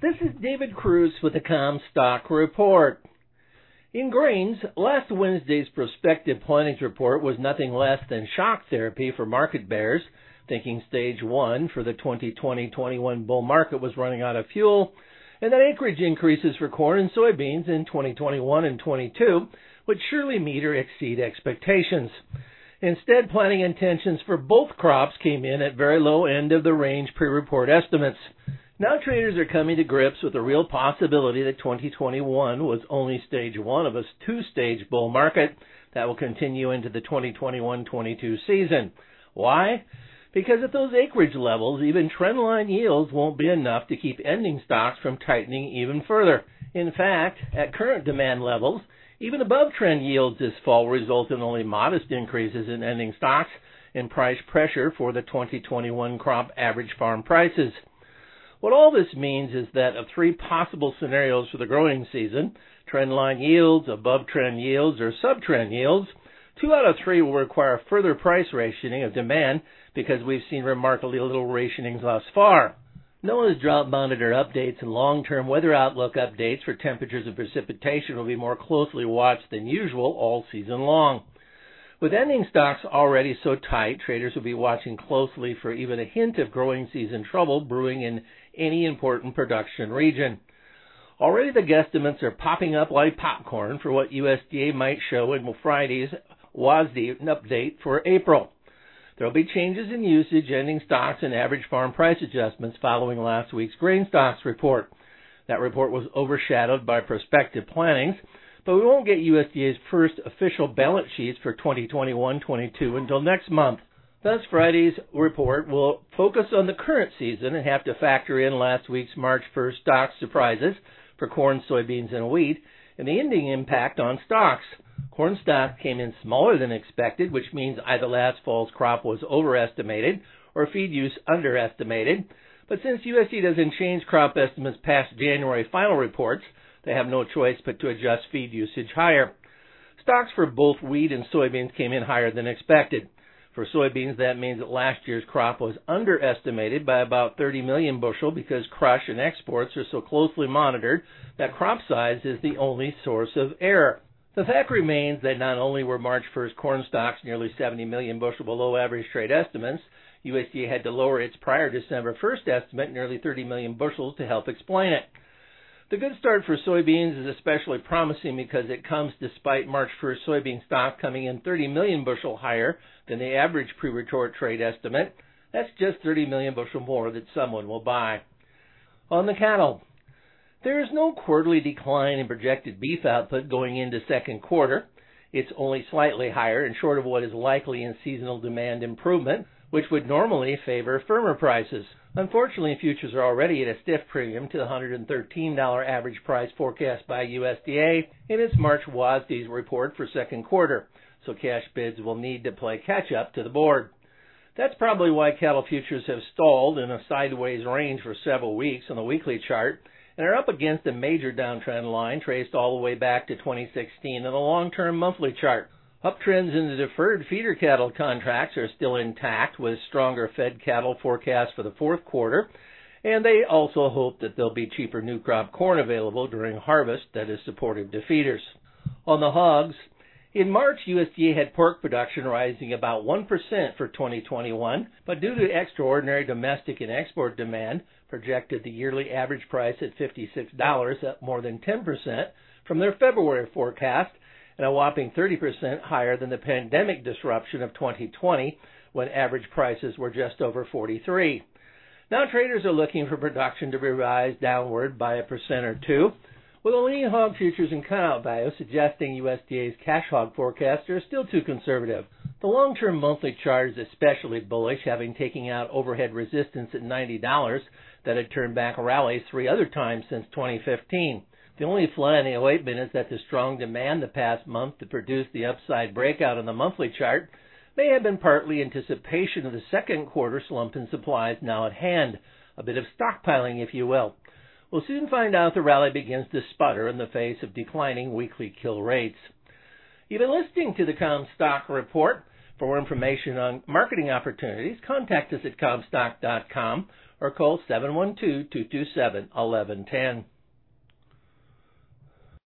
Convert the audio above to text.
This is David Cruz with the Comstock Report. In grains, last Wednesday's prospective plantings report was nothing less than shock therapy for market bears, thinking stage 1 for the 2020-21 bull market was running out of fuel, and that acreage increases for corn and soybeans in 2021 and 22 would surely meet or exceed expectations. Instead, planting intentions for both crops came in at very low end of the range pre-report estimates. Now traders are coming to grips with the real possibility that 2021 was only stage 1 of a two-stage bull market that will continue into the 2021-22 season. Why? Because at those acreage levels, even trendline yields won't be enough to keep ending stocks from tightening even further. In fact, at current demand levels, even above trend yields this fall will result in only modest increases in ending stocks and price pressure for the 2021 crop average farm prices. What all this means is that of three possible scenarios for the growing season, trendline yields, above trend yields, or sub-trend yields, 2 out of 3 will require further price rationing of demand because we've seen remarkably little rationings thus far. NOAA's drought monitor updates and long-term weather outlook updates for temperatures and precipitation will be more closely watched than usual all season long. With ending stocks already so tight, traders will be watching closely for even a hint of growing season trouble brewing in any important production region. Already the guesstimates are popping up like popcorn for what USDA might show in Friday's WASDE update for April. There will be changes in usage, ending stocks, and average farm price adjustments following last week's grain stocks report. That report was overshadowed by prospective plantings, but we won't get USDA's first official balance sheets for 2021-22 until next month. Thus, Friday's report will focus on the current season and have to factor in last week's March 1st stock surprises for corn, soybeans, and wheat, and the ending impact on stocks. Corn stock came in smaller than expected, which means either last fall's crop was overestimated or feed use underestimated. But since USDA doesn't change crop estimates past January final reports, they have no choice but to adjust feed usage higher. Stocks for both wheat and soybeans came in higher than expected. For soybeans, that means that last year's crop was underestimated by about 30 million bushel because crush and exports are so closely monitored that crop size is the only source of error. The fact remains that not only were March 1st corn stocks nearly 70 million bushel below average trade estimates, USDA had to lower its prior December 1st estimate nearly 30 million bushels to help explain it. The good start for soybeans is especially promising because it comes despite March 1st soybean stock coming in 30 million bushel higher than the average pre-report trade estimate. That's just 30 million bushel more that someone will buy. On the cattle, there is no quarterly decline in projected beef output going into second quarter. It's only slightly higher and short of what is likely in seasonal demand improvement, which would normally favor firmer prices. Unfortunately, futures are already at a stiff premium to the $113 average price forecast by USDA in its March WASDE report for second quarter, so cash bids will need to play catch-up to the board. That's probably why cattle futures have stalled in a sideways range for several weeks on the weekly chart and are up against a major downtrend line traced all the way back to 2016 on the long-term monthly chart. Uptrends in the deferred feeder cattle contracts are still intact with stronger fed cattle forecast for the fourth quarter, and they also hope that there'll be cheaper new crop corn available during harvest that is supportive to feeders. On the hogs, in March, USDA had pork production rising about 1% for 2021, but due to extraordinary domestic and export demand, projected the yearly average price at $56, up more than 10% from their February forecast, and a whopping 30% higher than the pandemic disruption of 2020, when average prices were just over $43. Now traders are looking for production to be revised downward by 1% or 2%, with the lean hog futures and cutout value suggesting USDA's cash hog forecasts are still too conservative. The long-term monthly chart is especially bullish, having taken out overhead resistance at $90 that had turned back rallies 3 other times since 2015. The only fly in the ointment is that the strong demand the past month to produce the upside breakout on the monthly chart may have been partly anticipation of the second quarter slump in supplies now at hand, a bit of stockpiling, if you will. We'll soon find out the rally begins to sputter in the face of declining weekly kill rates. You've been listening to the Comstock Report. For more information on marketing opportunities, contact us at Comstock.com or call 712-227-1110.